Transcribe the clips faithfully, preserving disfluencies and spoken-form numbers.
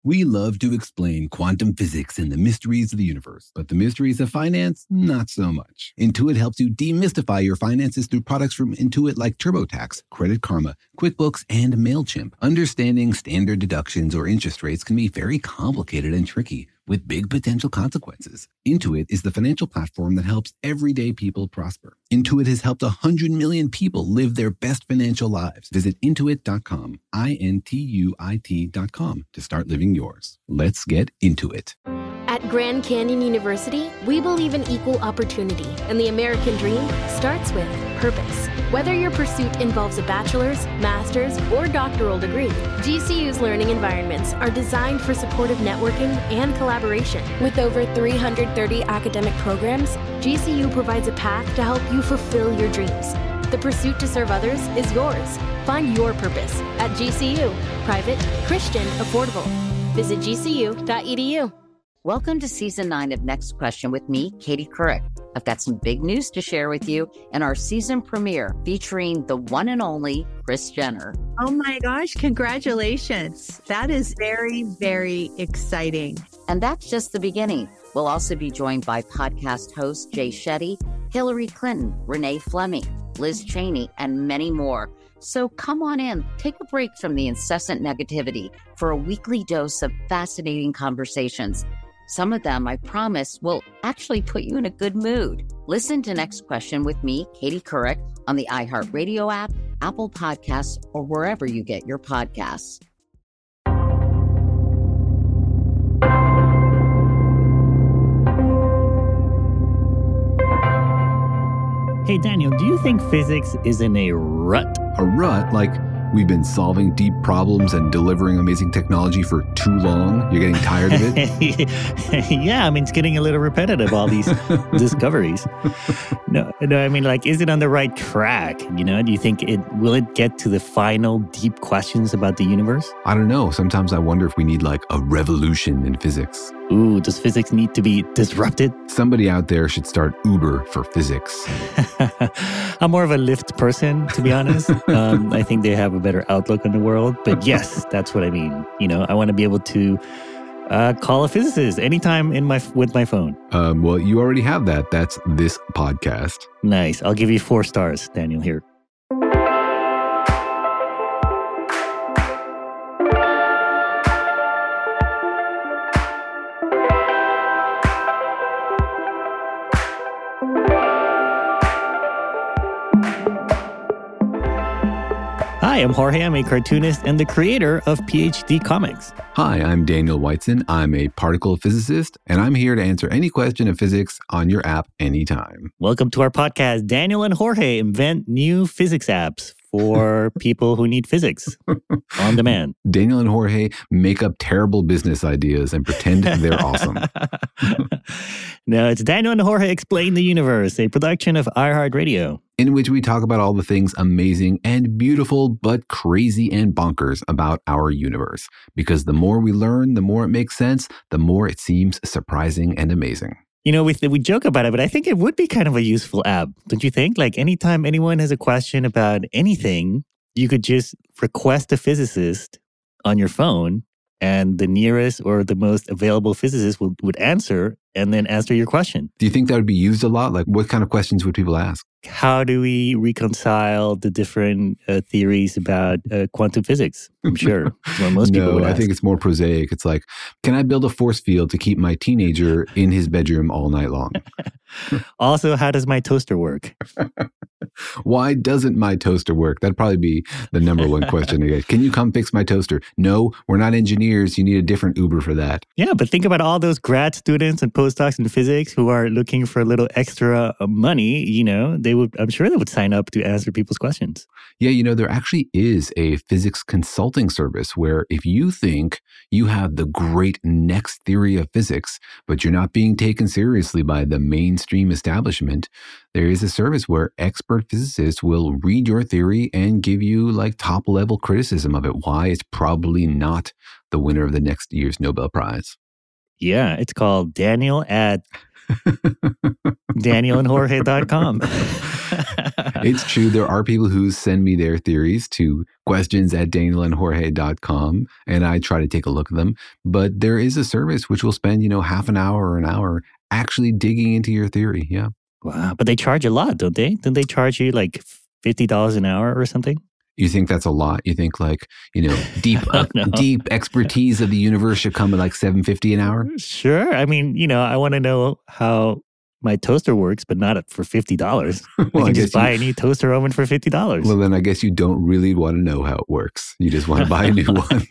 We love to explain quantum physics and the mysteries of the universe, but the mysteries of finance, not so much. Intuit helps you demystify your finances through products from Intuit like TurboTax, Credit Karma, QuickBooks, and MailChimp. Understanding standard deductions or interest rates can be very complicated and tricky, with big potential consequences. Intuit is the financial platform that helps everyday people prosper. Intuit has helped one hundred million people live their best financial lives. Visit intuit dot com, I N T U I T dot com, to start living yours. Let's get into it. At Grand Canyon University, we believe in equal opportunity, and the American dream starts with purpose. Whether your pursuit involves a bachelor's, master's, or doctoral degree, G C U's learning environments are designed for supportive networking and collaboration. With over three hundred thirty academic programs, G C U provides a path to help you fulfill your dreams. The pursuit to serve others is yours. Find your purpose at G C U. Private, Christian, affordable. Visit G C U dot E D U. Welcome to Season nine of Next Question with me, Katie Couric. I've got some big news to share with you in our season premiere featuring the one and only Kris Jenner. Oh my gosh, congratulations. That is very, very exciting. And that's just the beginning. We'll also be joined by podcast host Jay Shetty, Hillary Clinton, Renee Fleming, Liz Cheney, and many more. So come on in, take a break from the incessant negativity for a weekly dose of fascinating conversations. Some of them, I promise, will actually put you in a good mood. Listen to Next Question with me, Katie Couric, on the iHeartRadio app, Apple Podcasts, or wherever you get your podcasts. Hey, Daniel, do you think physics is in a rut? A rut? Like we've been solving deep problems and delivering amazing technology for too long? You're getting tired of it? Yeah, I mean, it's getting a little repetitive, all these discoveries. No, no, I mean, like, is it on the right track? You know, do you think it, will it get to the final deep questions about the universe? I don't know. Sometimes I wonder if we need like a revolution in physics. Ooh, does physics need to be disrupted? Somebody out there should start Uber for physics. I'm more of a Lyft person, to be honest. um, I think they have a better outlook on the world. But yes, that's what I mean. You know, I want to be able to uh, call a physicist anytime in my with my phone. Um, well, you already have that. That's this podcast. Nice. I'll give you four stars, Daniel, here. Hi, I'm Jorge. I'm a cartoonist and the creator of PhD Comics. Hi, I'm Daniel Whiteson. I'm a particle physicist, and I'm here to answer any question of physics on your app anytime. Welcome to our podcast. Daniel and Jorge invent new physics apps for people who need physics on demand. Daniel and Jorge make up terrible business ideas and pretend they're awesome. No, it's Daniel and Jorge Explain the Universe, a production of iHeartRadio, in which we talk about all the things amazing and beautiful, but crazy and bonkers about our universe. Because the more we learn, the more it makes sense, the more it seems surprising and amazing. You know, we, we joke about it, but I think it would be kind of a useful app, don't you think? Like anytime anyone has a question about anything, you could just request a physicist on your phone, and the nearest or the most available physicist would, would answer and then answer your question. Do you think that would be used a lot? Like, what kind of questions would people ask? How do we reconcile the different uh, theories about uh, quantum physics? I'm sure. Well, most people no, would I ask. think it's more prosaic. It's like, can I build a force field to keep my teenager in his bedroom all night long? Also, how does my toaster work? Why doesn't my toaster work? That'd probably be the number one question to get. Can you come fix my toaster? No, we're not engineers. You need a different Uber for that. Yeah, but think about all those grad students and postdocs in physics who are looking for a little extra money. You know, they would, I'm sure they would sign up to answer people's questions. Yeah, you know, there actually is a physics consulting service where if you think you have the great next theory of physics, but you're not being taken seriously by the mainstream establishment, there is a service where expert physicists will read your theory and give you like top level criticism of it, why it's probably not the winner of the next year's Nobel Prize. Yeah, it's called Daniel at Daniel and Jorge dot com. It's true. There are people who send me their theories to questions at Daniel and Jorge dot com, and I try to take a look at them. But there is a service which will spend, you know, half an hour or an hour actually digging into your theory. Yeah. Wow. But they charge a lot, don't they? Don't they charge you like fifty dollars an hour or something? You think that's a lot? You think like, you know, deep uh, no. deep expertise of the universe should come at like seven dollars and fifty cents an hour? Sure. I mean, you know, I want to know how my toaster works, but not for fifty dollars. Well, I can I just buy you, a new toaster oven for fifty dollars. Well, then I guess you don't really want to know how it works. You just want to buy a new one.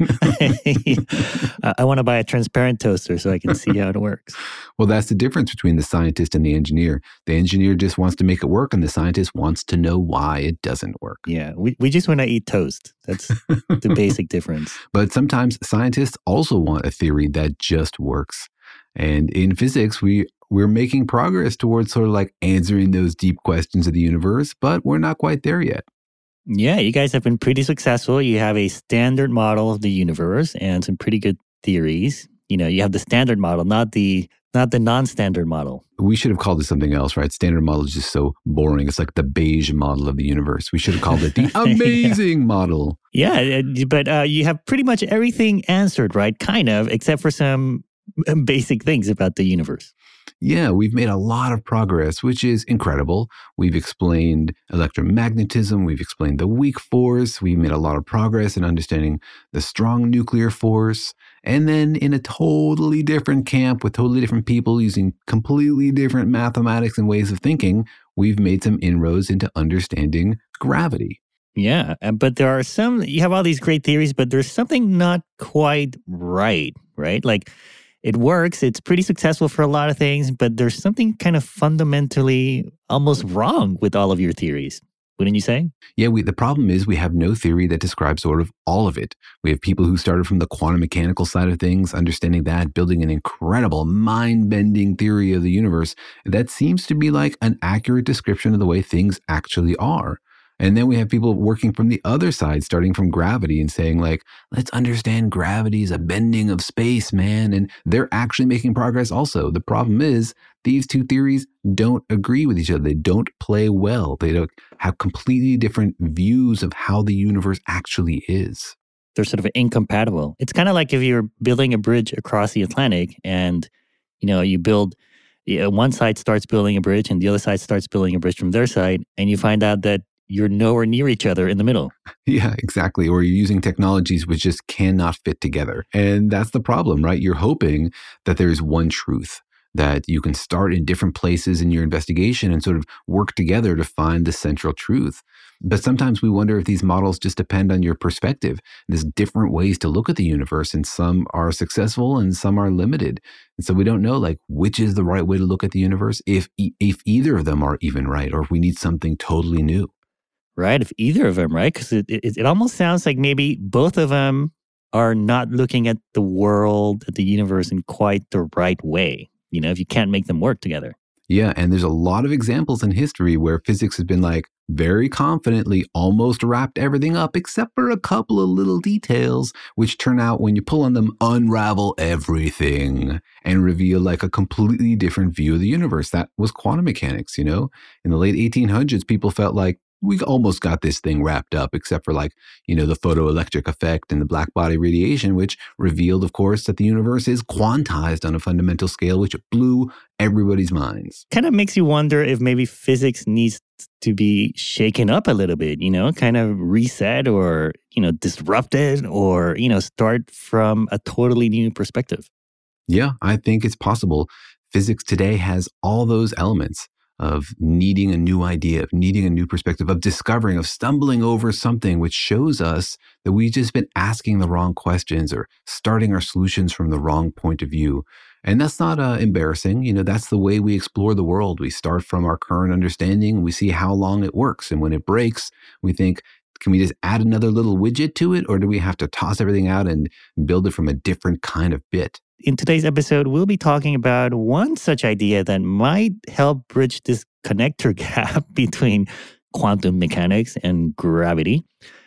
I want to buy a transparent toaster so I can see how it works. Well, that's the difference between the scientist and the engineer. The engineer just wants to make it work, and the scientist wants to know why it doesn't work. Yeah, we, we just want to eat toast. That's the basic difference. But sometimes scientists also want a theory that just works. And in physics, we we're making progress towards sort of like answering those deep questions of the universe, but we're not quite there yet. Yeah, you guys have been pretty successful. You have a standard model of the universe and some pretty good theories. You know, you have the standard model, not the not the non-standard model. We should have called it something else, right? Standard model is just so boring. It's like the beige model of the universe. We should have called it the amazing yeah. model. Yeah, but uh, you have pretty much everything answered, right? Kind of, except for some basic things about the universe. Yeah, we've made a lot of progress, which is incredible. We've explained electromagnetism. We've explained the weak force. We've made a lot of progress in understanding the strong nuclear force. And then in a totally different camp with totally different people using completely different mathematics and ways of thinking, we've made some inroads into understanding gravity. Yeah, but there are some, you have all these great theories, but there's something not quite right, right? Like, it works. It's pretty successful for a lot of things, but there's something kind of fundamentally almost wrong with all of your theories. Wouldn't you say? Yeah, we, the problem is we have no theory that describes sort of all of it. We have people who started from the quantum mechanical side of things, understanding that, building an incredible mind-bending theory of the universe that seems to be like an accurate description of the way things actually are. And then we have people working from the other side, starting from gravity and saying like, let's understand gravity is a bending of space, man. And they're actually making progress also. The problem is these two theories don't agree with each other. They don't play well. They don't have completely different views of how the universe actually is. They're sort of incompatible. It's kind of like if you're building a bridge across the Atlantic and, you know, you build, you know, one side starts building a bridge and the other side starts building a bridge from their side. And you find out that you're nowhere near each other in the middle. Yeah, exactly. Or you're using technologies which just cannot fit together. And that's the problem, right? You're hoping that there's one truth, that you can start in different places in your investigation and sort of work together to find the central truth. But sometimes we wonder if these models just depend on your perspective. There's different ways to look at the universe, and some are successful and some are limited. And so we don't know like which is the right way to look at the universe, if if either of them are even right, or if we need something totally new. Right, if either of them, right? Because it, it, it almost sounds like maybe both of them are not looking at the world, at the universe in quite the right way, you know, if you can't make them work together. Yeah, and there's a lot of examples in history where physics has been like very confidently almost wrapped everything up except for a couple of little details, which turn out when you pull on them, unravel everything and reveal like a completely different view of the universe. That was quantum mechanics, you know? In the late eighteen hundreds, people felt like, we almost got this thing wrapped up, except for like, you know, the photoelectric effect and the black body radiation, which revealed, of course, that the universe is quantized on a fundamental scale, which blew everybody's minds. Kind of makes you wonder if maybe physics needs to be shaken up a little bit, you know, kind of reset or, you know, disrupted or, you know, start from a totally new perspective. Yeah, I think it's possible. Physics today has all those elements of needing a new idea, of needing a new perspective, of discovering, of stumbling over something which shows us that we've just been asking the wrong questions or starting our solutions from the wrong point of view. And that's not uh, embarrassing. You know, that's the way we explore the world. We start from our current understanding. We see how long it works. And when it breaks, we think, can we just add another little widget to it? Or do we have to toss everything out and build it from a different kind of bit? In today's episode, we'll be talking about one such idea that might help bridge this connector gap between quantum mechanics and gravity.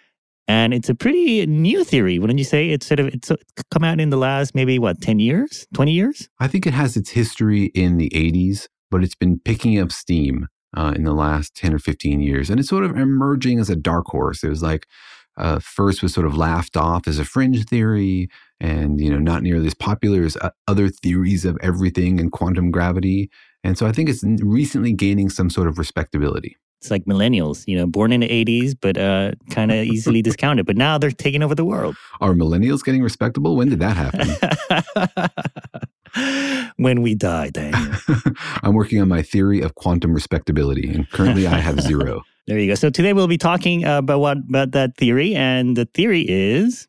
And it's a pretty new theory, wouldn't you say? It's sort of it's come out in the last maybe, what, ten years, twenty years? I think it has its history in the eighties, but it's been picking up steam uh, in the last ten or fifteen years. And it's sort of emerging as a dark horse. It was like, uh, first was sort of laughed off as a fringe theory and, you know, not nearly as popular as uh, other theories of everything and quantum gravity. And so I think it's recently gaining some sort of respectability. It's like millennials, you know, born in the eighties, but uh, kind of easily discounted. But now they're taking over the world. Are millennials getting respectable? When did that happen? When we die, Daniel. I'm working on my theory of quantum respectability, and currently I have zero. There you go. So today we'll be talking about what about that theory, and the theory is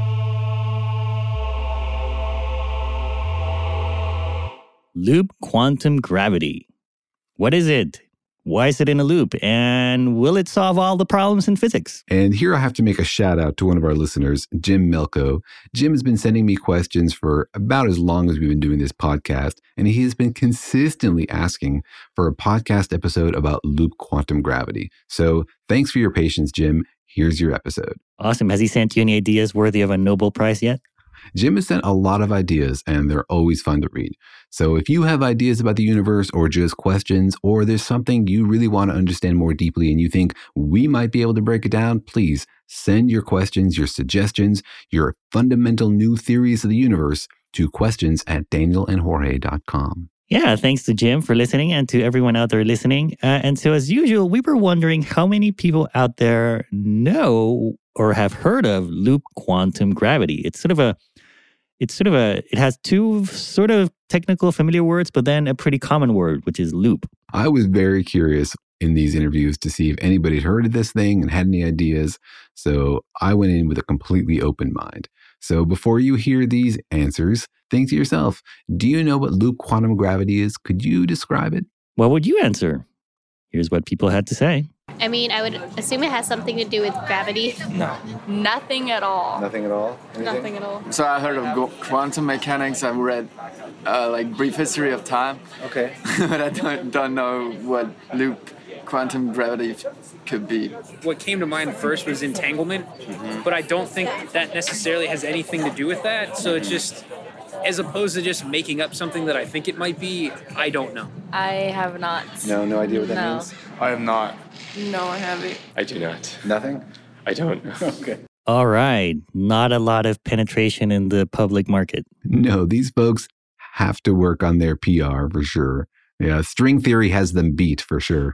loop quantum gravity. What is it? Why is it in a loop? And will it solve all the problems in physics? And here I have to make a shout out to one of our listeners, Jim Melko. Jim has been sending me questions for about as long as we've been doing this podcast, and he has been consistently asking for a podcast episode about loop quantum gravity. So thanks for your patience, Jim. Here's your episode. Awesome. Has he sent you any ideas worthy of a Nobel Prize yet? Jim has sent a lot of ideas, and they're always fun to read. So if you have ideas about the universe or just questions, or there's something you really want to understand more deeply and you think we might be able to break it down, please send your questions, your suggestions, your fundamental new theories of the universe to questions at daniel and jorge dot com. Yeah, thanks to Jim for listening and to everyone out there listening. Uh, and so as usual, we were wondering how many people out there know or have heard of loop quantum gravity. It's sort of a It's sort of a, it has two sort of technical familiar words, but then a pretty common word, which is loop. I was very curious in these interviews to see if anybody had heard of this thing and had any ideas. So I went in with a completely open mind. So before you hear these answers, think to yourself, do you know what loop quantum gravity is? Could you describe it? What would you answer? Here's what people had to say. I mean, I would assume it has something to do with gravity. No. Nothing at all. Nothing at all? Anything? Nothing at all. So I heard of go- quantum mechanics. I've read uh, like Brief History of Time. Okay. But I don't, don't know what loop quantum gravity could be. What came to mind first was entanglement, mm-hmm. but I don't think that necessarily has anything to do with that. So it's just, as opposed to just making up something that I think it might be, I don't know. I have not. No, no idea what that no. means? I have not. No, I haven't. I do not. Nothing? I don't. Okay. All right. Not a lot of penetration in the public market. No, these folks have to work on their P R for sure. Yeah, string theory has them beat for sure.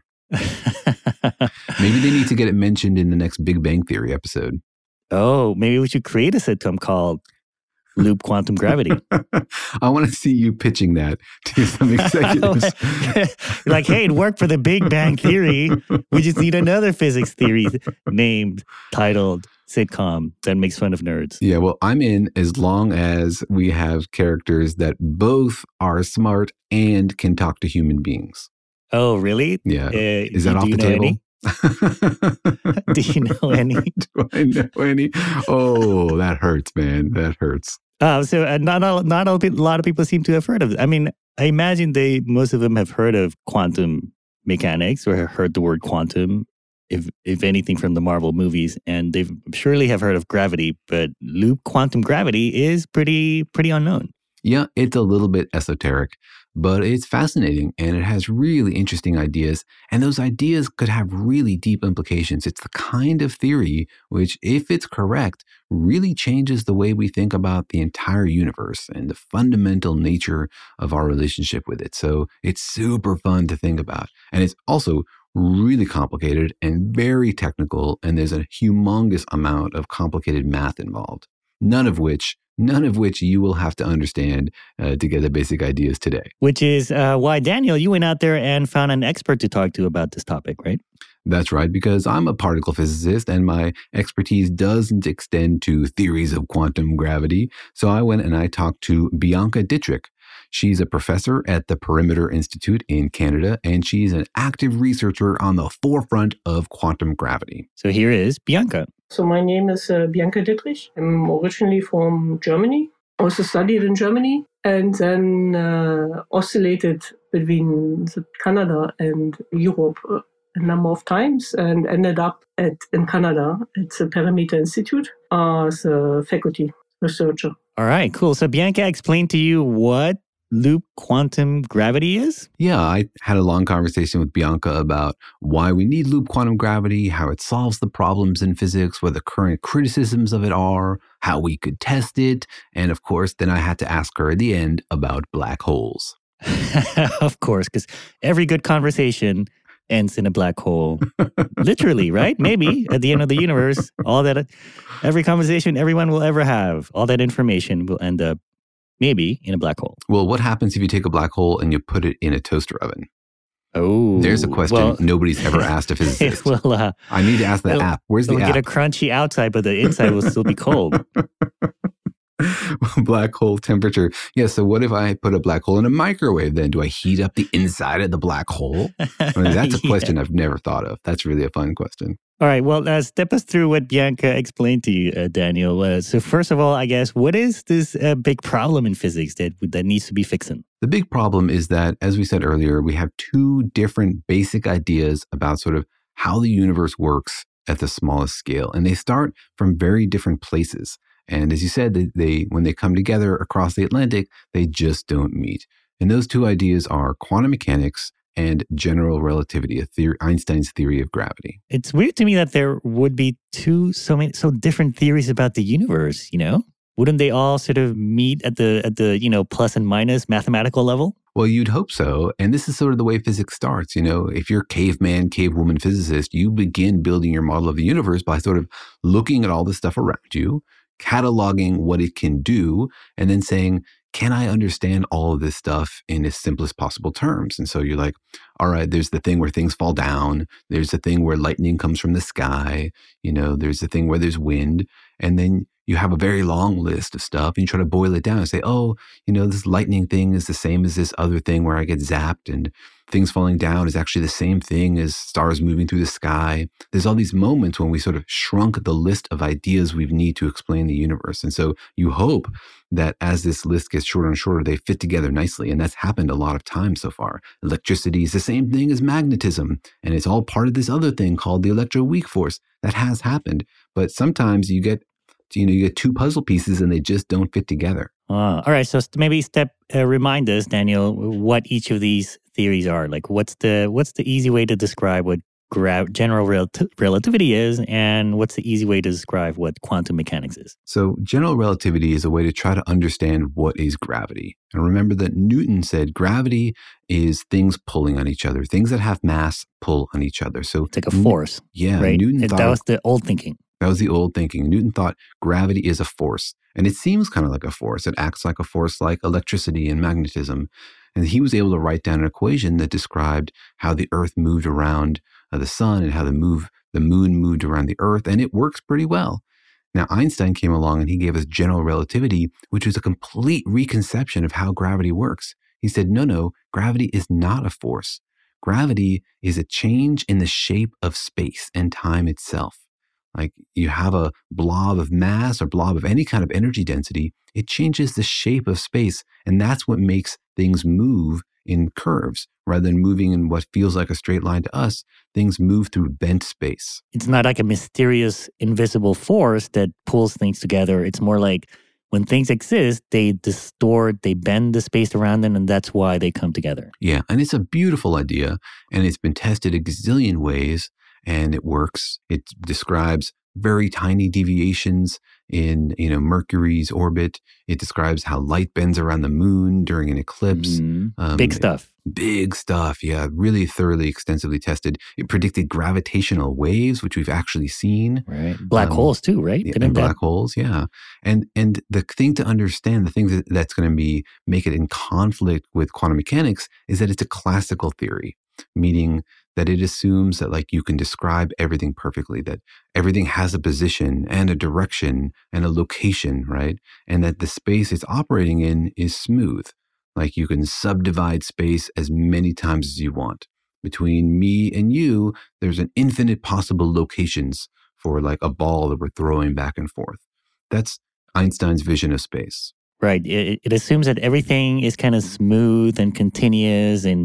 Maybe they need to get it mentioned in the next Big Bang Theory episode. Oh, maybe we should create a sitcom called Loop Quantum Gravity. I want to see you pitching that to some executives. Like, hey, it worked for the Big Bang Theory. We just need another physics theory named, titled, sitcom that makes fun of nerds. Yeah, well, I'm in as long as we have characters that both are smart and can talk to human beings. Oh, really? Yeah. Uh, Is that off the table? Do you know any? Do I know any? Oh, that hurts, man. That hurts. Uh, so uh, not, a, not a lot of people seem to have heard of it. I mean, I imagine they most of them have heard of quantum mechanics or heard the word quantum, if if anything, from the Marvel movies, and they surely have heard of gravity. But loop quantum gravity is pretty pretty unknown. Yeah, it's a little bit esoteric, but it's fascinating and it has really interesting ideas. And those ideas could have really deep implications. It's the kind of theory which, if it's correct, really changes the way we think about the entire universe and the fundamental nature of our relationship with it. So it's super fun to think about. And it's also really complicated and very technical. And there's a humongous amount of complicated math involved, none of which None of which you will have to understand uh, to get the basic ideas today. Which is uh, why, Daniel, you went out there and found an expert to talk to about this topic, right? That's right, because I'm a particle physicist and my expertise doesn't extend to theories of quantum gravity. So I went and I talked to Bianca Dittrich. She's a professor at the Perimeter Institute in Canada, and she's an active researcher on the forefront of quantum gravity. So here is Bianca. So my name is uh, Bianca Dittrich. I'm originally from Germany. Also studied in Germany and then uh, oscillated between Canada and Europe uh, a number of times and ended up at in Canada at the Perimeter Institute as a faculty researcher. All right, cool. So Bianca explained to you what loop quantum gravity is? Yeah, I had a long conversation with Bianca about why we need loop quantum gravity, how it solves the problems in physics, what the current criticisms of it are, how we could test it, and of course, then I had to ask her at the end about black holes. Of course, because every good conversation ends in a black hole. Literally, right? Maybe at the end of the universe, all that, every conversation everyone will ever have, all that information will end up maybe in a black hole. Well, what happens if you take a black hole and you put it in a toaster oven? Oh. There's a question well, nobody's ever asked a physicist. well, uh, I need to ask the app. Where's the it'll app? Get a crunchy outside, but the inside will still be cold. Black hole temperature. Yeah, so what if I put a black hole in a microwave then? Do I heat up the inside of the black hole? I mean, that's a Yeah. question I've never thought of. That's really a fun question. All right. Well, uh, step us through what Bianca explained to you, uh, Daniel. Uh, so first of all, I guess, what is this uh, big problem in physics that that needs to be fixing? The big problem is that, as we said earlier, we have two different basic ideas about sort of how the universe works at the smallest scale. And they start from very different places. And as you said, they, they when they come together across the Atlantic, they just don't meet. And those two ideas are quantum mechanics and general relativity, a theory, Einstein's theory of gravity. It's weird to me that there would be two so many so different theories about the universe, you know? Wouldn't they all sort of meet at the at the, you know, plus and minus mathematical level? Well, you'd hope so. And this is sort of the way physics starts. You know, if you're a caveman, cavewoman physicist, you begin building your model of the universe by sort of looking at all the stuff around you, cataloging what it can do, and then saying, can I understand all of this stuff in its simplest possible terms? And so you're like, all right, there's the thing where things fall down. There's the thing where lightning comes from the sky. You know, there's the thing where there's wind. And then you have a very long list of stuff and you try to boil it down and say, oh, you know, this lightning thing is the same as this other thing where I get zapped, and things falling down is actually the same thing as stars moving through the sky. There's all these moments when we sort of shrunk the list of ideas we need to explain the universe. And so you hope that as this list gets shorter and shorter, they fit together nicely. And that's happened a lot of times so far. Electricity is the same thing as magnetism, and it's all part of this other thing called the electroweak force. That has happened. But sometimes you get You know, you get two puzzle pieces and they just don't fit together. Uh, all right. So maybe step uh, remind us, Daniel, what each of these theories are. Like, what's the what's the easy way to describe what gra- general rel- relativity is, and what's the easy way to describe what quantum mechanics is? So, general relativity is a way to try to understand what is gravity. And remember that Newton said gravity is things pulling on each other. Things that have mass pull on each other. So it's like a force. Yeah, right? Newton It, thought that was the old thinking. That was the old thinking. Newton thought gravity is a force, and it seems kind of like a force. It acts like a force like electricity and magnetism. And he was able to write down an equation that described how the Earth moved around uh, the sun and how the move the moon moved around the Earth, and it works pretty well. Now, Einstein came along and he gave us general relativity, which was a complete reconception of how gravity works. He said, no, no, gravity is not a force. Gravity is a change in the shape of space and time itself. Like you have a blob of mass or blob of any kind of energy density, it changes the shape of space. And that's what makes things move in curves rather than moving in what feels like a straight line to us. Things move through bent space. It's not like a mysterious invisible force that pulls things together. It's more like when things exist, they distort, they bend the space around them, and that's why they come together. Yeah. And it's a beautiful idea. And it's been tested a gazillion ways. And it works. It describes very tiny deviations in, you know, Mercury's orbit. It describes how light bends around the moon during an eclipse. Mm-hmm. Um, big stuff. Big stuff. Yeah. Really thoroughly, extensively tested. It predicted gravitational waves, which we've actually seen. Right. Black um, holes too, right? Yeah, and black holes. Yeah. And, and the thing to understand, the thing that, that's going to be, make it in conflict with quantum mechanics is that it's a classical theory, meaning that it assumes that like you can describe everything perfectly, that everything has a position and a direction and a location, right? And that the space it's operating in is smooth. Like you can subdivide space as many times as you want. Between me and you, there's an infinite possible locations for like a ball that we're throwing back and forth. That's Einstein's vision of space. Right. It, it assumes that everything is kind of smooth and continuous, and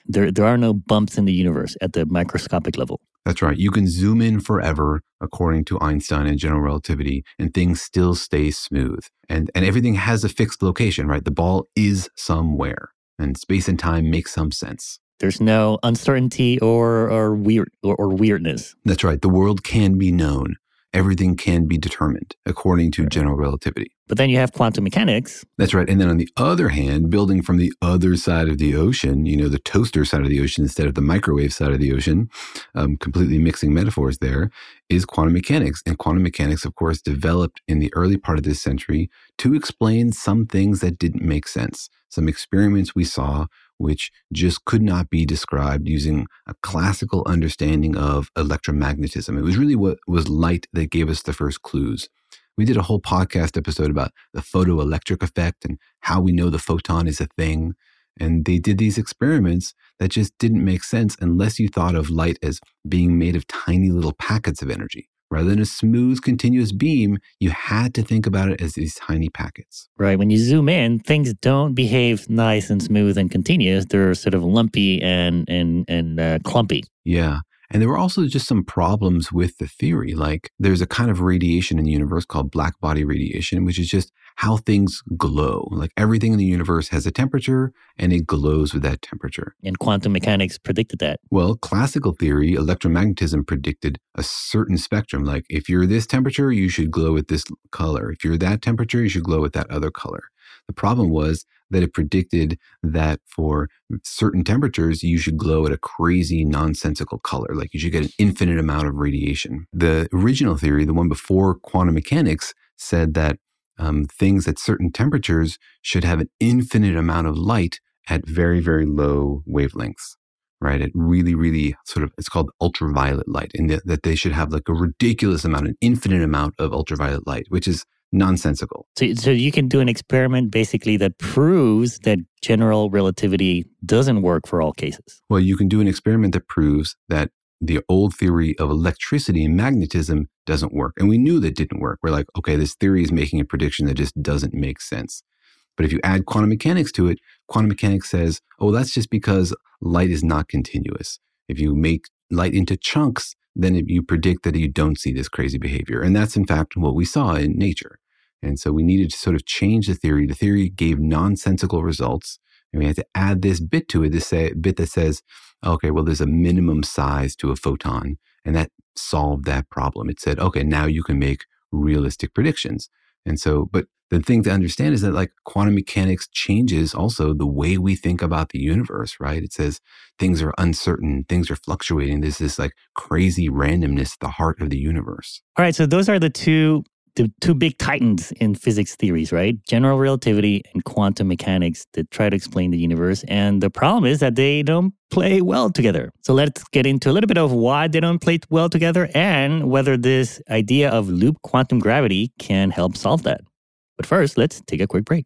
There, there are no bumps in the universe at the microscopic level. That's right. You can zoom in forever, according to Einstein and general relativity, and things still stay smooth. And, and everything has a fixed location, right? The ball is somewhere, and space and time make some sense. There's no uncertainty or or weird or, or weirdness. That's right. The world can be known. Everything can be determined according to general relativity. But then you have quantum mechanics. That's right. And then on the other hand, building from the other side of the ocean, you know, the toaster side of the ocean instead of the microwave side of the ocean, um, completely mixing metaphors there, is quantum mechanics. And quantum mechanics, of course, developed in the early part of this century to explain some things that didn't make sense. Some experiments we saw which just could not be described using a classical understanding of electromagnetism. It was really what was light that gave us the first clues. We did a whole podcast episode about the photoelectric effect and how we know the photon is a thing. And they did these experiments that just didn't make sense unless you thought of light as being made of tiny little packets of energy. Rather than a smooth, continuous beam, you had to think about it as these tiny packets. Right. When you zoom in, things don't behave nice and smooth and continuous. They're sort of lumpy and and and uh, clumpy. Yeah. And there were also just some problems with the theory. Like there's a kind of radiation in the universe called black body radiation, which is just how things glow. Like everything in the universe has a temperature and it glows with that temperature. And quantum mechanics predicted that. Well, classical theory, electromagnetism predicted a certain spectrum. Like if you're this temperature, you should glow with this color. If you're that temperature, you should glow with that other color. The problem was that it predicted that for certain temperatures, you should glow at a crazy, nonsensical color. Like you should get an infinite amount of radiation. The original theory, the one before quantum mechanics, said that um, things at certain temperatures should have an infinite amount of light at very, very low wavelengths, right? At really, really sort of, it's called ultraviolet light, and that, that they should have like a ridiculous amount, an infinite amount of ultraviolet light, which is nonsensical. So, so you can do an experiment basically that proves that general relativity doesn't work for all cases. Well, you can do an experiment that proves that the old theory of electricity and magnetism doesn't work. And we knew that didn't work. We're like, okay, this theory is making a prediction that just doesn't make sense. But if you add quantum mechanics to it, quantum mechanics says, oh, that's just because light is not continuous. If you make light into chunks, then it, you predict that you don't see this crazy behavior. And that's in fact what we saw in nature. And so we needed to sort of change the theory. The theory gave nonsensical results. And we had to add this bit to it, this say, bit that says, okay, well, there's a minimum size to a photon. And that solved that problem. It said, okay, now you can make realistic predictions. And so, but the thing to understand is that like quantum mechanics changes also the way we think about the universe, right? It says things are uncertain, things are fluctuating. There's this like crazy randomness at the heart of the universe. All right, so those are the two the two big titans in physics theories, right? General relativity and quantum mechanics that try to explain the universe. And the problem is that they don't play well together. So let's get into a little bit of why they don't play well together and whether this idea of loop quantum gravity can help solve that. But first, let's take a quick break.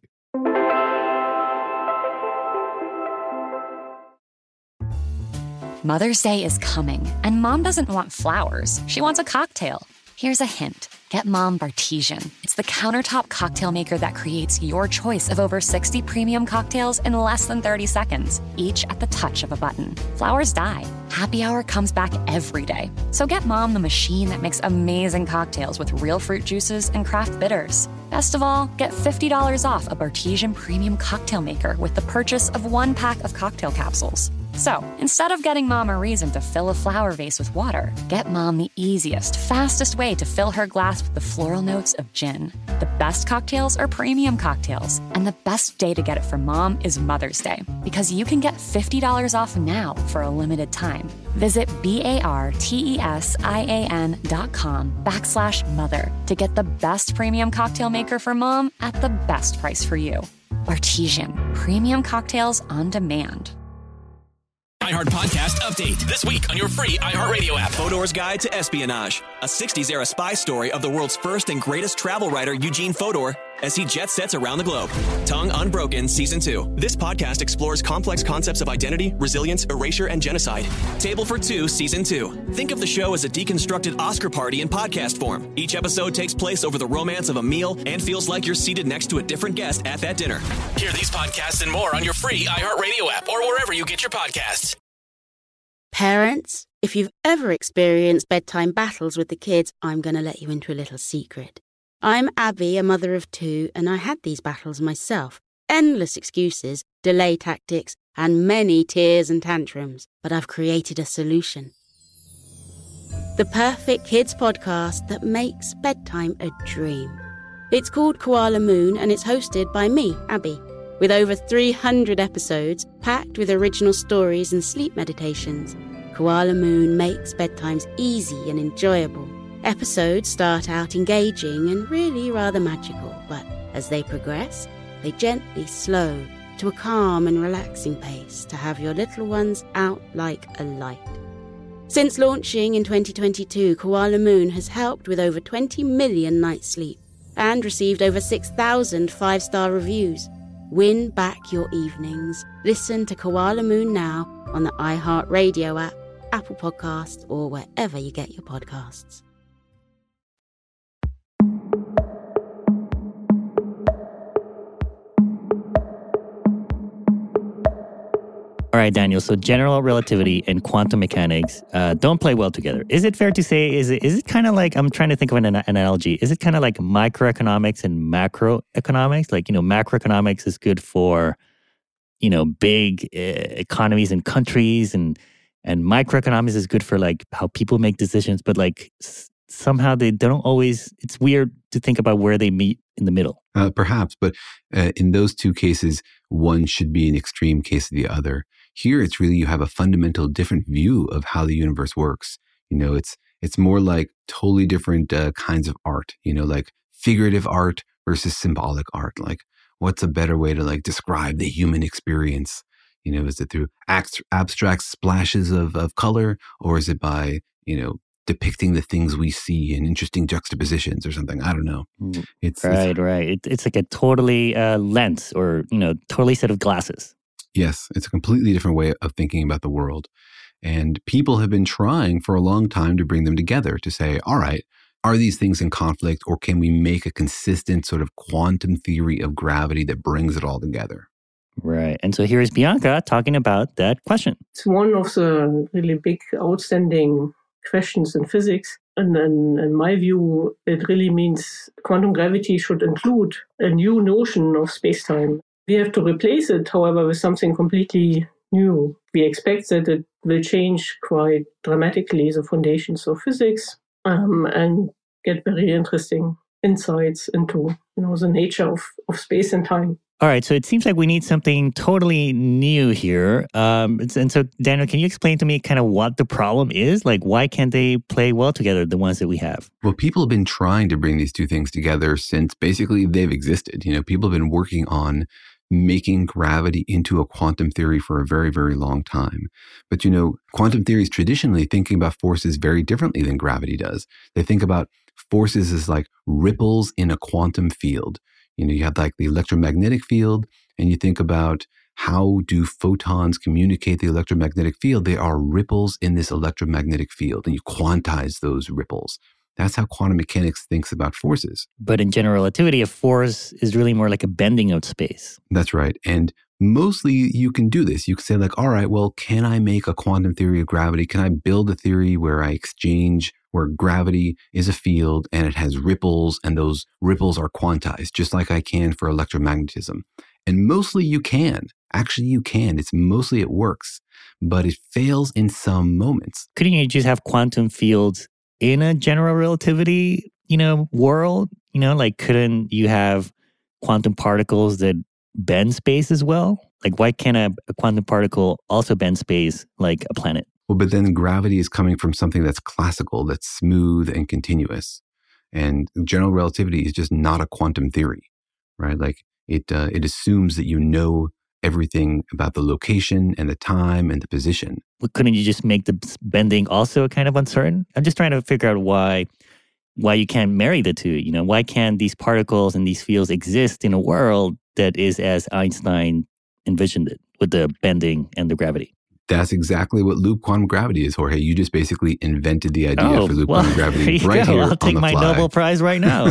Mother's Day is coming, and Mom doesn't want flowers. She wants a cocktail. Here's a hint. Get Mom Bartesian. It's the countertop cocktail maker that creates your choice of over sixty premium cocktails in less than thirty seconds, each at the touch of a button. Flowers die. Happy Hour comes back every day. So get Mom the machine that makes amazing cocktails with real fruit juices and craft bitters. Best of all, get fifty dollars off a Bartesian premium cocktail maker with the purchase of one pack of cocktail capsules. So, instead of getting Mom a reason to fill a flower vase with water, get Mom the easiest, fastest way to fill her glass with the floral notes of gin. The best cocktails are premium cocktails, and the best day to get it for Mom is Mother's Day, because you can get fifty dollars off now for a limited time. Visit B-A-R-T-E-S-I-A-N dot com backslash mother to get the best premium cocktail maker for Mom at the best price for you. Bartesian, premium cocktails on demand. iHeart Podcast Update. This week on your free iHeartRadio app. Fodor's Guide to Espionage. A sixties-era spy story of the world's first and greatest travel writer, Eugene Fodor, as he jet sets around the globe. Tongue Unbroken Season two. This podcast explores complex concepts of identity, resilience, erasure, and genocide. Table for Two Season two. Think of the show as a deconstructed Oscar party in podcast form. Each episode takes place over the romance of a meal and feels like you're seated next to a different guest at that dinner. Hear these podcasts and more on your free iHeartRadio app or wherever you get your podcasts. Parents, if you've ever experienced bedtime battles with the kids, I'm going to let you into a little secret. I'm Abby, a mother of two, and I had these battles myself. Endless excuses, delay tactics, and many tears and tantrums. But I've created a solution. The perfect kids podcast that makes bedtime a dream. It's called Koala Moon, and it's hosted by me, Abby, with over three hundred episodes packed with original stories and sleep meditations. Koala Moon makes bedtimes easy and enjoyable. Episodes start out engaging and really rather magical, but as they progress, they gently slow to a calm and relaxing pace to have your little ones out like a light. Since launching in twenty twenty-two, Koala Moon has helped with over twenty million nights sleep and received over six thousand five-star reviews. Win back your evenings. Listen to Koala Moon now on the iHeartRadio app, Apple Podcasts, or wherever you get your podcasts. All right, Daniel. So general relativity and quantum mechanics uh, don't play well together. Is it fair to say, is it is it kind of like, I'm trying to think of an analogy. Is it kind of like microeconomics and macroeconomics? Like, you know, macroeconomics is good for, you know, big uh, economies and countries, and and microeconomics is good for like how people make decisions. But like s- somehow they don't always, it's weird to think about where they meet in the middle. Uh, perhaps, but uh, in those two cases, one should be an extreme case of the other. Here, it's really you have a fundamental different view of how the universe works. You know, it's it's more like totally different uh, kinds of art. You know, like figurative art versus symbolic art. Like, what's a better way to like describe the human experience? You know, is it through act- abstract splashes of of color, or is it by, you know, depicting the things we see in interesting juxtapositions or something? I don't know. It's right, it's, right. It, it's like a totally uh, lens, or, you know, totally set of glasses. Yes, it's a completely different way of thinking about the world. And people have been trying for a long time to bring them together, to say, all right, are these things in conflict, or can we make a consistent sort of quantum theory of gravity that brings it all together? Right. And so here's Bianca talking about that question. It's one of the really big outstanding questions in physics. And in, in my view, it really means quantum gravity should include a new notion of space-time. We have to replace it, however, with something completely new. We expect that it will change quite dramatically the foundations of physics um, and get very interesting insights into, you know, the nature of, of space and time. All right, so it seems like we need something totally new here. Um, and so, Daniel, can you explain to me kind of what the problem is? Like, why can't they play well together, the ones that we have? Well, people have been trying to bring these two things together since basically they've existed. You know, people have been working on making gravity into a quantum theory for a very, very long time. But, you know, quantum theory is traditionally thinking about forces very differently than gravity does. They think about forces as like ripples in a quantum field. You know, you have like the electromagnetic field, and you think about how do photons communicate the electromagnetic field? They are ripples in this electromagnetic field, and you quantize those ripples. That's how quantum mechanics thinks about forces. But in general relativity, a force is really more like a bending of space. That's right. And mostly you can do this. You can say like, all right, well, can I make a quantum theory of gravity? Can I build a theory where I exchange, where gravity is a field and it has ripples, and those ripples are quantized, just like I can for electromagnetism? And mostly you can. Actually, you can. It's mostly it works, but it fails in some moments. Couldn't you just have quantum fields in a general relativity, you know, world? You know, like, couldn't you have quantum particles that bend space as well? Like, why can't a, a quantum particle also bend space like a planet? Well, but then gravity is coming from something that's classical, that's smooth and continuous. And general relativity is just not a quantum theory, right? Like, it uh, it assumes that you know everything about the location and the time and the position. Well, couldn't you just make the bending also kind of uncertain? I'm just trying to figure out why why you can't marry the two. You know, why can't these particles and these fields exist in a world that is as Einstein envisioned it with the bending and the gravity? That's exactly what loop quantum gravity is, Jorge. You just basically invented the idea oh, for loop well, quantum gravity there right go. here I'll take on the my fly. Nobel Prize right now.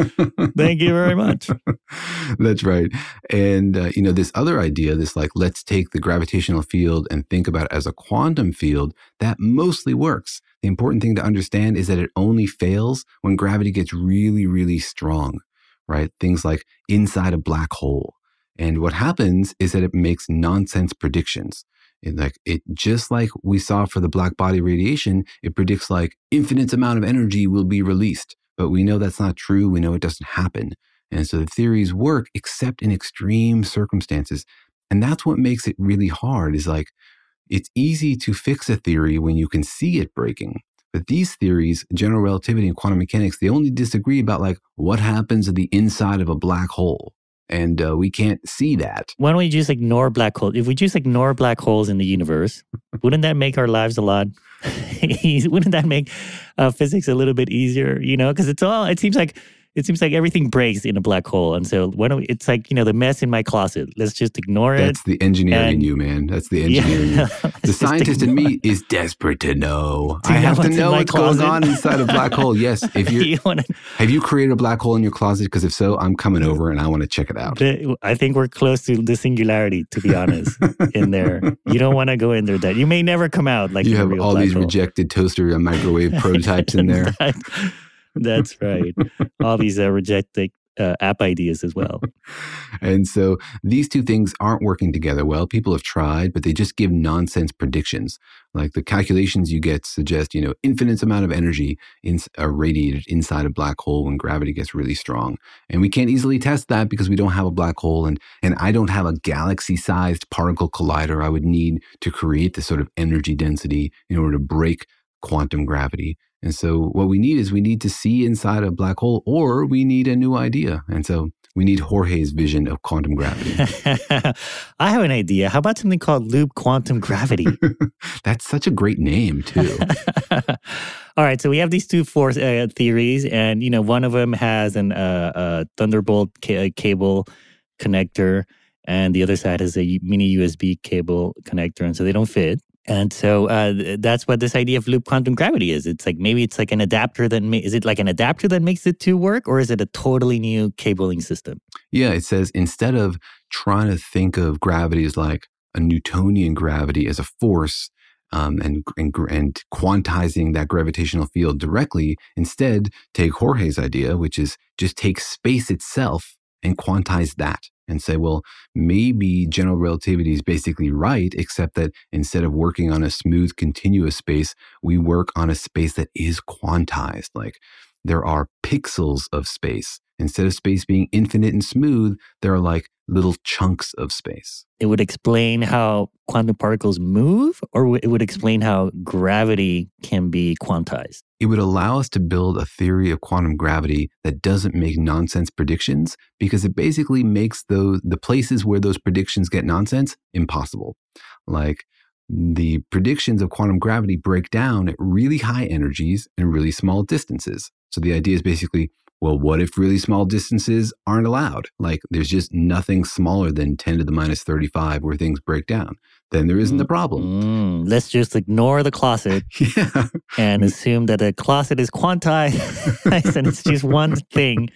Thank you very much. That's right. And, uh, you know, this other idea, this like, let's take the gravitational field and think about it as a quantum field, that mostly works. The important thing to understand is that it only fails when gravity gets really, really strong, right? Things like inside a black hole. And what happens is that it makes nonsense predictions. And like it, just like we saw for the black body radiation, it predicts like infinite amount of energy will be released. But we know that's not true. We know it doesn't happen. And so the theories work except in extreme circumstances. And that's what makes it really hard is like, it's easy to fix a theory when you can see it breaking. But these theories, general relativity and quantum mechanics, they only disagree about like what happens at the inside of a black hole. And uh, we can't see that. Why don't we just ignore black holes? If we just ignore black holes in the universe, wouldn't that make our lives a lot wouldn't that make uh, physics a little bit easier? You know, because it's all, it seems like, it seems like everything breaks in a black hole. And so why don't we, it's like, you know, the mess in my closet. Let's just ignore it. That's the engineer and, in you, man. That's the engineer in you. The scientist in me is desperate to know. Do I you have know to what's know in my what's closet? going on inside a black hole. Yes. If you're, You wanna- have you created a black hole in your closet? Because if so, I'm coming over and I want to check it out. The- I think we're close to the singularity, to be honest, in there. You don't want to go in there. That you may never come out. Like You in a have real all black these hole. rejected toaster and microwave prototypes in there. That- that's right. All these uh, rejected uh, app ideas as well. And so these two things aren't working together well. People have tried, but they just give nonsense predictions. Like the calculations you get suggest, you know, infinite amount of energy in, are radiated inside a black hole when gravity gets really strong. And we can't easily test that because we don't have a black hole. And, and I don't have a galaxy-sized particle collider I would need to create this sort of energy density in order to break quantum gravity. And so what we need is we need to see inside a black hole, or we need a new idea. And so we need Jorge's vision of quantum gravity. I have an idea. How about something called loop quantum gravity? That's such a great name, too. All right, so we have these two force uh, theories, and you know, one of them has an uh, uh, Thunderbolt ca- cable connector, and the other side has a mini U S B cable connector, and so they don't fit. And so uh, that's what this idea of loop quantum gravity is. It's like maybe it's like an adapter that ma- is it like an adapter that makes the two work, or is it a totally new cabling system? Yeah, it says instead of trying to think of gravity as like a Newtonian gravity as a force um, and, and and quantizing that gravitational field directly, instead take Jorge's idea, which is just take space itself and quantize that. And say, well, maybe general relativity is basically right, except that instead of working on a smooth, continuous space, we work on a space that is quantized. Like there are pixels of space. Instead of space being infinite and smooth, there are like little chunks of space. It would explain how quantum particles move, or it would explain how gravity can be quantized? It would allow us to build a theory of quantum gravity that doesn't make nonsense predictions, because it basically makes those the places where those predictions get nonsense impossible. Like the predictions of quantum gravity break down at really high energies and really small distances. So the idea is basically, well, what if really small distances aren't allowed? Like there's just nothing smaller than ten to the minus thirty-five where things break down. Then there isn't a problem. Mm, let's just ignore the closet yeah. and assume that the closet is quantized and it's just one thing.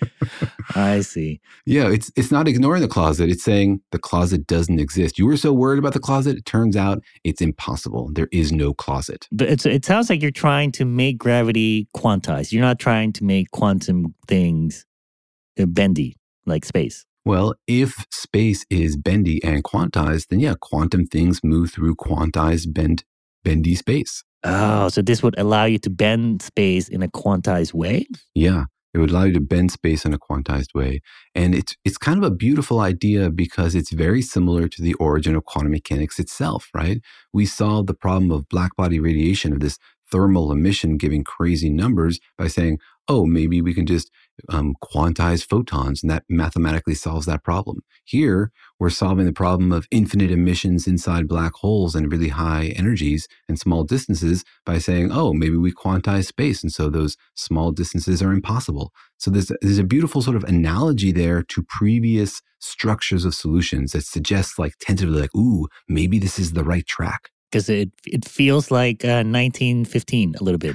I see. Yeah, it's it's not ignoring the closet. It's saying the closet doesn't exist. You were so worried about the closet. It turns out it's impossible. There is no closet. But it's, it sounds like you're trying to make gravity quantized. You're not trying to make quantum things bendy like space. Well, if space is bendy and quantized, then yeah, quantum things move through quantized, bend, bendy space. Oh, so this would allow you to bend space in a quantized way? Yeah, it would allow you to bend space in a quantized way. And it's it's kind of a beautiful idea because it's very similar to the origin of quantum mechanics itself, right? We solved the problem of black body radiation, of this thermal emission giving crazy numbers by saying, oh, maybe we can just um, quantize photons and that mathematically solves that problem. Here, we're solving the problem of infinite emissions inside black holes and really high energies and small distances by saying, oh, maybe we quantize space. And so those small distances are impossible. So there's, there's a beautiful sort of analogy there to previous structures of solutions that suggests like tentatively like, ooh, maybe this is the right track. Because it it feels like uh, nineteen fifteen a little bit.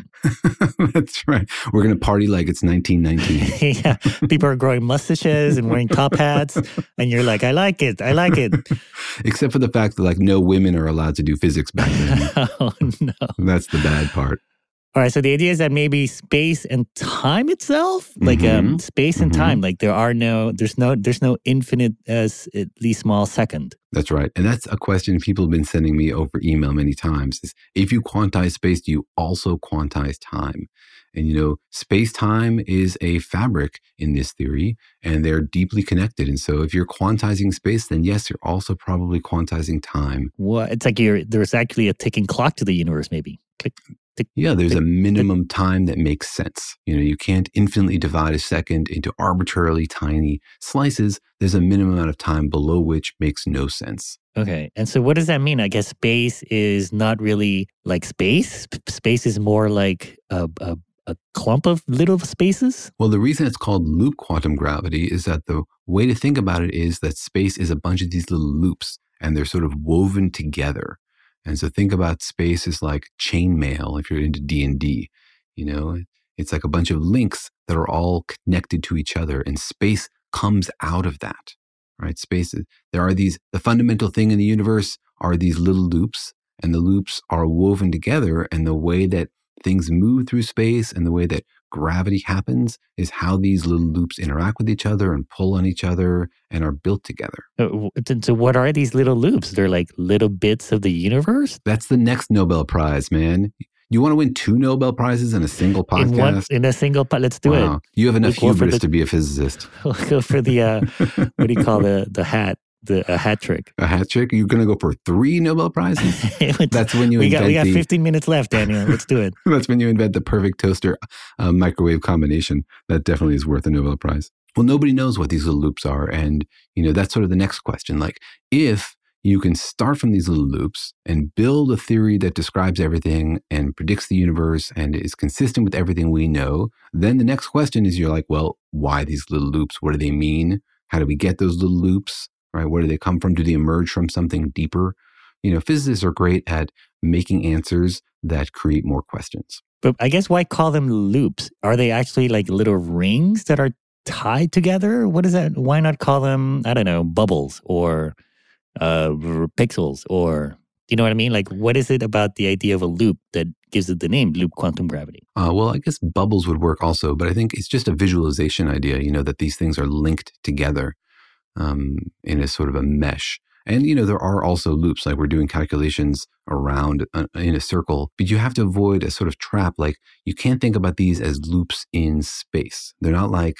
That's right. We're going to party like it's nineteen nineteen. Yeah. People are growing mustaches and wearing top hats. And you're like, I like it. I like it. Except for the fact that like no women are allowed to do physics back then. Oh, no. That's the bad part. All right. So the idea is that maybe space and time itself, like mm-hmm. um, space and mm-hmm. time, like there are no, there's no, there's no infinite as at least small second. That's right. And that's a question people have been sending me over email many times is if you quantize space, do you also quantize time? And, you know, space-time is a fabric in this theory, and they're deeply connected. And so if you're quantizing space, then yes, you're also probably quantizing time. Well, it's like you're, there's actually a ticking clock to the universe, maybe. Click. Yeah, there's a minimum time that makes sense. You know, you can't infinitely divide a second into arbitrarily tiny slices. There's a minimum amount of time below which makes no sense. Okay. And so what does that mean? I guess space is not really like space. Space is more like a, a, a clump of little spaces? Well, the reason it's called loop quantum gravity is that the way to think about it is that space is a bunch of these little loops, and they're sort of woven together. And so think about space as like chainmail if you're into D and D. You know, it's like a bunch of links that are all connected to each other, and space comes out of that, right? Space, there are these, the fundamental thing in the universe are these little loops, and the loops are woven together, and the way that things move through space and the way that gravity happens is how these little loops interact with each other and pull on each other and are built together. So what are these little loops? They're like little bits of the universe? That's the next Nobel Prize, man. You want to win two Nobel Prizes in a single podcast? In, one, in a single podcast? Let's do wow. it. You have enough we'll hubris the, to be a physicist. We'll go for the, uh, what do you call the, the hat? The, a hat trick. A hat trick? You're going to go for three Nobel Prizes? That's when you we invent got, we got the, fifteen minutes left, Daniel. Let's do it. That's when you invent the perfect toaster uh, microwave combination. That definitely is worth a Nobel Prize. Well, nobody knows what these little loops are. And, you know, that's sort of the next question. Like, if you can start from these little loops and build a theory that describes everything and predicts the universe and is consistent with everything we know, then the next question is you're like, well, why these little loops? What do they mean? How do we get those little loops? Right? Where do they come from? Do they emerge from something deeper? You know, physicists are great at making answers that create more questions. But I guess why call them loops? Are they actually like little rings that are tied together? What is that? Why not call them, I don't know, bubbles or uh, pixels or, you know what I mean? Like, what is it about the idea of a loop that gives it the name loop quantum gravity? Uh, well, I guess bubbles would work also, but I think it's just a visualization idea, you know, that these things are linked together. Um, in a sort of a mesh. And, you know, there are also loops, like we're doing calculations around uh, in a circle, but you have to avoid a sort of trap. Like you can't think about these as loops in space. They're not like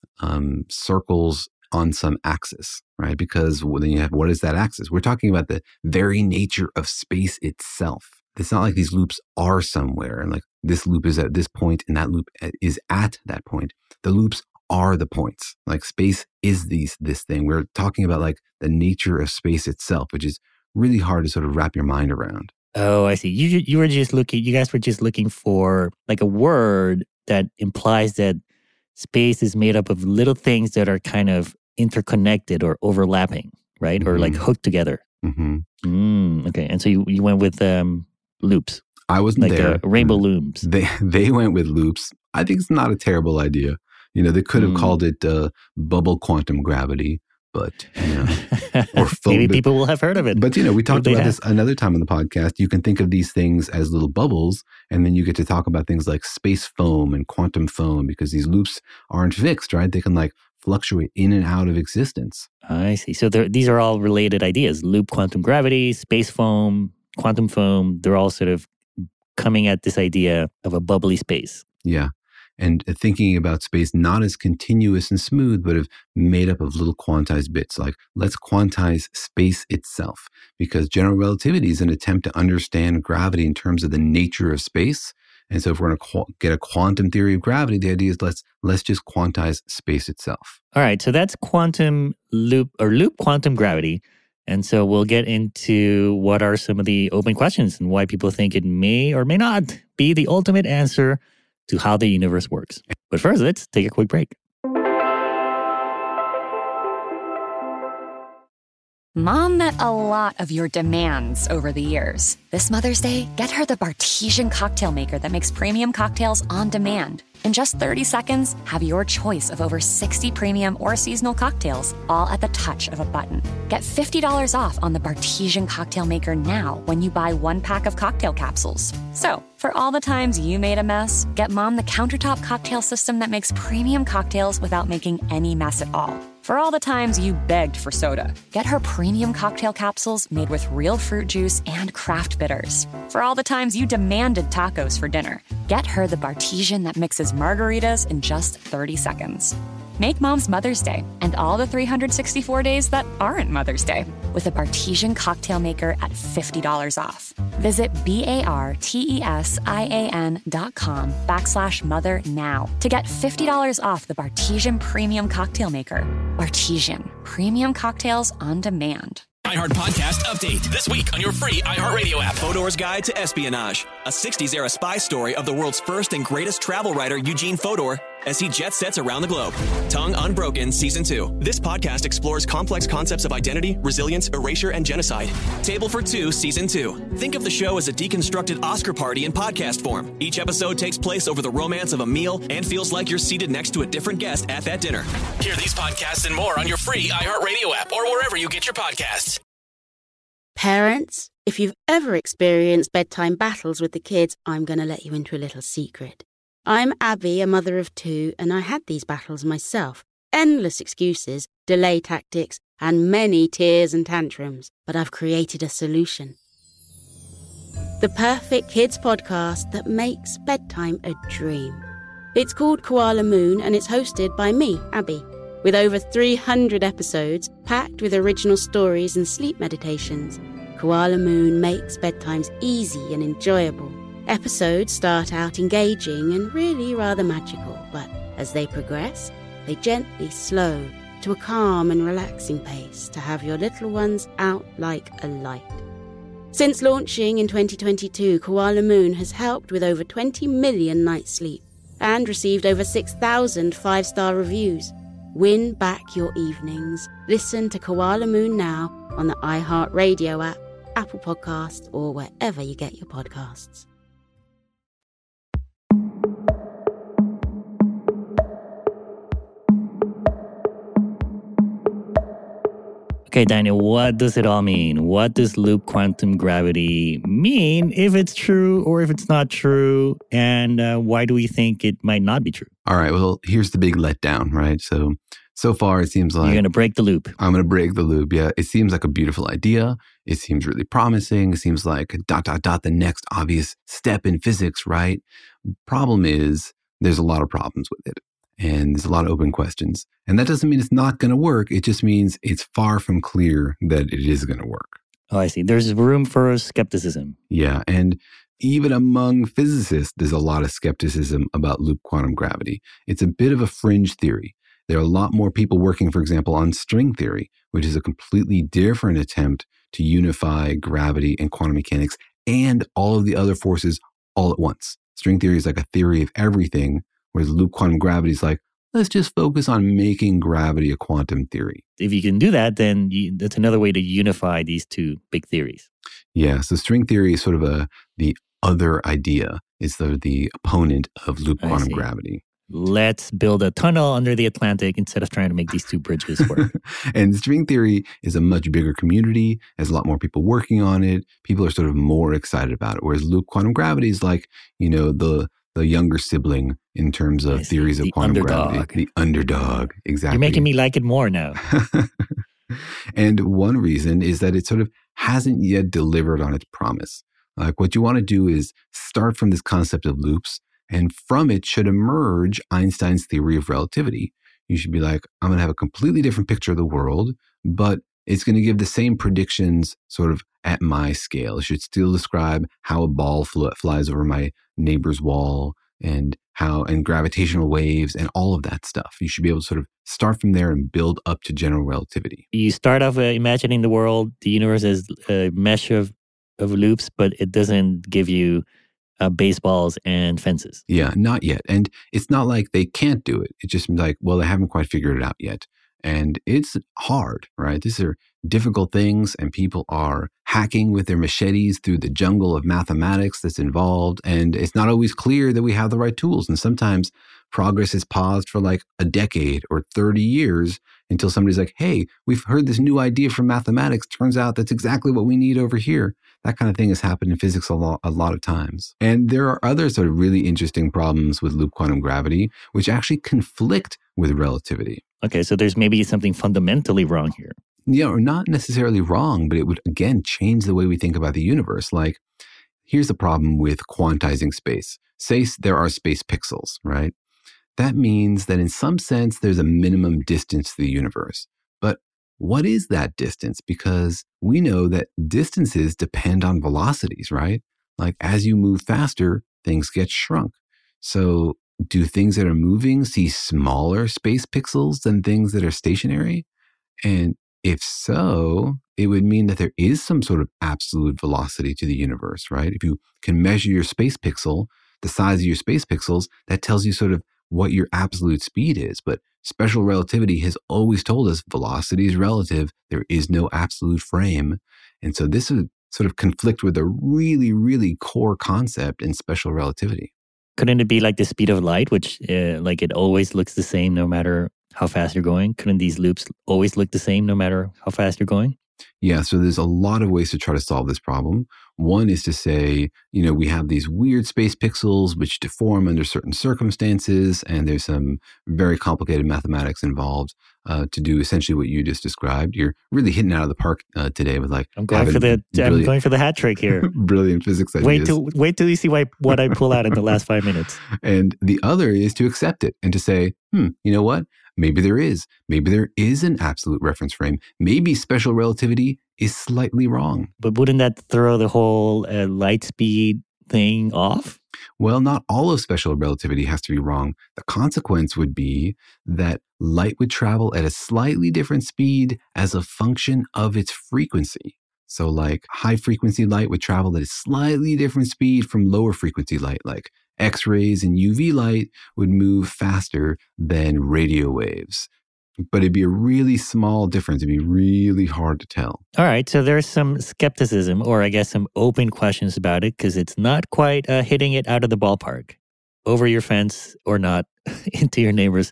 um, circles on some axis, right? Because then you have, what is that axis? We're talking about the very nature of space itself. It's not like these loops are somewhere and like this loop is at this point and that loop is at that point. The loops are the points. Like space is these this thing. We're talking about like the nature of space itself, which is really hard to sort of wrap your mind around. Oh, I see. You you were just looking, you guys were just looking for like a word that implies that space is made up of little things that are kind of interconnected or overlapping, right? Mm-hmm. Or like hooked together. Mm-hmm. Mm, okay. And so you, you went with um, loops. I wasn't like there. Uh, rainbow loops. They they went with loops. I think it's not a terrible idea. You know, they could have mm. called it uh, bubble quantum gravity, but, you know, or foam, maybe but, people will have heard of it. But, you know, we talked about have. this another time on the podcast. You can think of these things as little bubbles, and then you get to talk about things like space foam and quantum foam because these loops aren't fixed, right? They can like fluctuate in and out of existence. I see. So these are all related ideas. Loop quantum gravity, space foam, quantum foam. They're all sort of coming at this idea of a bubbly space. Yeah. And thinking about space not as continuous and smooth, but of made up of little quantized bits. Like, let's quantize space itself, because general relativity is an attempt to understand gravity in terms of the nature of space. And so if we're going to qu- get a quantum theory of gravity, the idea is let's let's just quantize space itself. All right, so that's quantum loop or loop quantum gravity. And so we'll get into what are some of the open questions and why people think it may or may not be the ultimate answer to how the universe works. But first, let's take a quick break. Mom met a lot of your demands over the years. This Mother's Day, get her the Bartesian cocktail maker that makes premium cocktails on demand. In just thirty seconds, have your choice of over sixty premium or seasonal cocktails, all at the touch of a button. Get fifty dollars off on the Bartesian cocktail maker now when you buy one pack of cocktail capsules. So, for all the times you made a mess, get Mom the countertop cocktail system that makes premium cocktails without making any mess at all. For all the times you begged for soda, get her premium cocktail capsules made with real fruit juice and craft bitters. For all the times you demanded tacos for dinner, get her the Bartesian that mixes margaritas in just thirty seconds. Make Mom's Mother's Day and all the three hundred sixty-four days that aren't Mother's Day with a Bartesian cocktail maker at fifty dollars off. Visit B-A-R-T-E-S-I-A-N dot com backslash mother now to get fifty dollars off the Bartesian Premium Cocktail Maker. Bartesian, premium cocktails on demand. iHeart Podcast Update. This week on your free iHeartRadio app. Fodor's Guide to Espionage. A sixties-era spy story of the world's first and greatest travel writer, Eugene Fodor, as he jet sets around the globe. Tongue Unbroken Season two. This podcast explores complex concepts of identity, resilience, erasure, and genocide. Table for Two Season two. Think of the show as a deconstructed Oscar party in podcast form. Each episode takes place over the romance of a meal and feels like you're seated next to a different guest at that dinner. Hear these podcasts and more on your free iHeartRadio app or wherever you get your podcasts. Parents, if you've ever experienced bedtime battles with the kids, I'm going to let you into a little secret. I'm Abby, a mother of two, and I had these battles myself. Endless excuses, delay tactics, and many tears and tantrums. But I've created a solution. The perfect kids podcast that makes bedtime a dream. It's called Koala Moon, and it's hosted by me, Abby. With over three hundred episodes, packed with original stories and sleep meditations, Koala Moon makes bedtimes easy and enjoyable. Episodes start out engaging and really rather magical, but as they progress, they gently slow to a calm and relaxing pace to have your little ones out like a light. Since launching in twenty twenty-two, Koala Moon has helped with over twenty million nights sleep and received over six thousand five-star reviews. Win back your evenings. Listen to Koala Moon now on the iHeartRadio app, Apple Podcasts, or wherever you get your podcasts. Okay, Daniel, what does it all mean? What does loop quantum gravity mean, if it's true or if it's not true? And uh, why do we think it might not be true? All right, well, here's the big letdown, right? So, so far it seems like... You're going to break the loop. I'm going to break the loop, yeah. It seems like a beautiful idea. It seems really promising. It seems like dot, dot, dot, the next obvious step in physics, right? Problem is, there's a lot of problems with it. And there's a lot of open questions. And that doesn't mean it's not going to work. It just means it's far from clear that it is going to work. Oh, I see. There's room for skepticism. Yeah. And even among physicists, there's a lot of skepticism about loop quantum gravity. It's a bit of a fringe theory. There are a lot more people working, for example, on string theory, which is a completely different attempt to unify gravity and quantum mechanics and all of the other forces all at once. String theory is like a theory of everything, whereas loop quantum gravity is like, let's just focus on making gravity a quantum theory. If you can do that, then you, that's another way to unify these two big theories. Yeah, so string theory is sort of a the other idea. It's the, the opponent of loop quantum gravity. Let's build a tunnel under the Atlantic instead of trying to make these two bridges work. And string theory is a much bigger community. There's a lot more people working on it. People are sort of more excited about it. Whereas loop quantum gravity is like, you know, the the younger sibling in terms of theories of quantum underdog. gravity. The underdog, exactly. You're making me like it more now. And one reason is that it sort of hasn't yet delivered on its promise. Like what you want to do is start from this concept of loops, and from it should emerge Einstein's theory of relativity. You should be like, I'm going to have a completely different picture of the world, but it's going to give the same predictions sort of at my scale. It should still describe how a ball fl- flies over my neighbor's wall and how and gravitational waves and all of that stuff. You should be able to sort of start from there and build up to general relativity. You start off uh, imagining the world, the universe as a mesh of, of loops, but it doesn't give you uh, baseballs and fences. Yeah, not yet. And it's not like they can't do it. It's just like, well, they haven't quite figured it out yet. And it's hard, right? These are difficult things, and people are hacking with their machetes through the jungle of mathematics that's involved. And it's not always clear that we have the right tools. And sometimes progress is paused for like a decade or thirty years until somebody's like, hey, we've heard this new idea from mathematics. Turns out that's exactly what we need over here. That kind of thing has happened in physics a lot, a lot of times. And there are other sort of really interesting problems with loop quantum gravity, which actually conflict with relativity. Okay, so there's maybe something fundamentally wrong here. Yeah, or not necessarily wrong, but it would, again, change the way we think about the universe. Like, here's the problem with quantizing space. Say there are space pixels, right? That means that in some sense, there's a minimum distance to the universe. But what is that distance? Because we know that distances depend on velocities, right? Like, as you move faster, things get shrunk. So do things that are moving see smaller space pixels than things that are stationary? And if so, it would mean that there is some sort of absolute velocity to the universe, right? If you can measure your space pixel, the size of your space pixels, that tells you sort of what your absolute speed is. But special relativity has always told us velocity is relative. There is no absolute frame. And so this would sort of conflict with a really, really core concept in special relativity. Couldn't it be like the speed of light, which uh, like it always looks the same no matter how fast you're going? Couldn't these loops always look the same no matter how fast you're going? Yeah, so there's a lot of ways to try to solve this problem. One is to say, you know, we have these weird space pixels which deform under certain circumstances, and there's some very complicated mathematics involved uh, to do essentially what you just described. You're really hitting out of the park uh, today with like I'm going for the I'm going for the hat trick here. Brilliant physics ideas. Wait till wait till you see why, what I pull out in the last five minutes. And the other is to accept it and to say, hmm, you know what? Maybe there is. Maybe there is an absolute reference frame. Maybe special relativity is slightly wrong. But wouldn't that throw the whole uh, light speed thing off? Well, not all of special relativity has to be wrong. The consequence would be that light would travel at a slightly different speed as a function of its frequency. So like high frequency light would travel at a slightly different speed from lower frequency light, like X-rays and U V light would move faster than radio waves. But it'd be a really small difference. It'd be really hard to tell. All right. So there's some skepticism, or I guess some open questions about it, because it's not quite uh, hitting it out of the ballpark. Over your fence or not, into your neighbor's